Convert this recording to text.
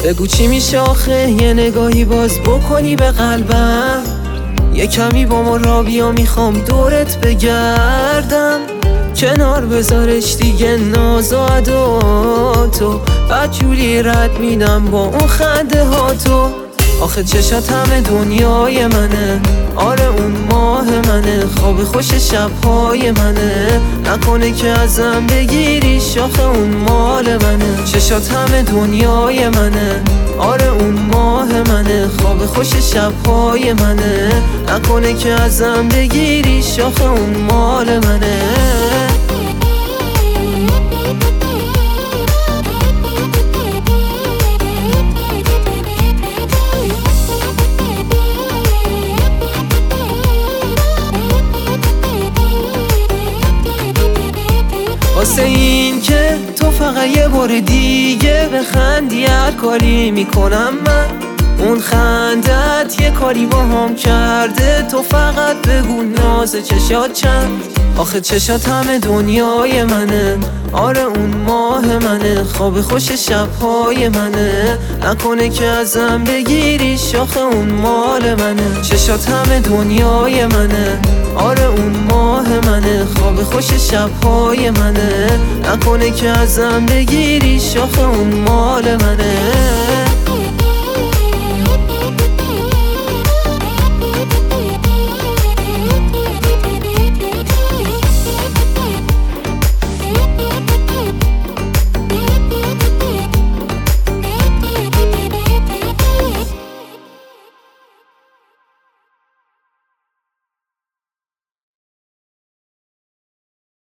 بگو چی میشه آخه یه نگاهی باز بکنی به قلبم، یه کمی با ما را بیا میخوام دورت بگردم، کنار بذارش دیگه ناز و عداتو، بعد جوری رد میدم با اون خنده ها تو. آخه چشات همه دنیای منه، آره اون ماه منه، خواب خوش شبهای منه، نکنه که ازم بگیری شاخه اون مال منه. چشات همه دنیای منه، آره اون ماه منه، خواب خوش شبهای منه، نکنه که ازم بگیری شاخه اون مال منه. واسه این که تو فقط یه بار دیگه بخندی، هر کاری میکنم من اون خندت یه کاری با هم کرده، تو فقط بگو ناز چشات چند. آخه چشات همه دنیای منه، آره اون ماه منه، خواب خوش شبهای منه، نکنه که ازم بگیری شاخه اون مال منه. چشات همه دنیای منه، آره اون ماه منه، خواب خوش شبهای منه، نکنه که ازم بگیری شاخه اون مال منه.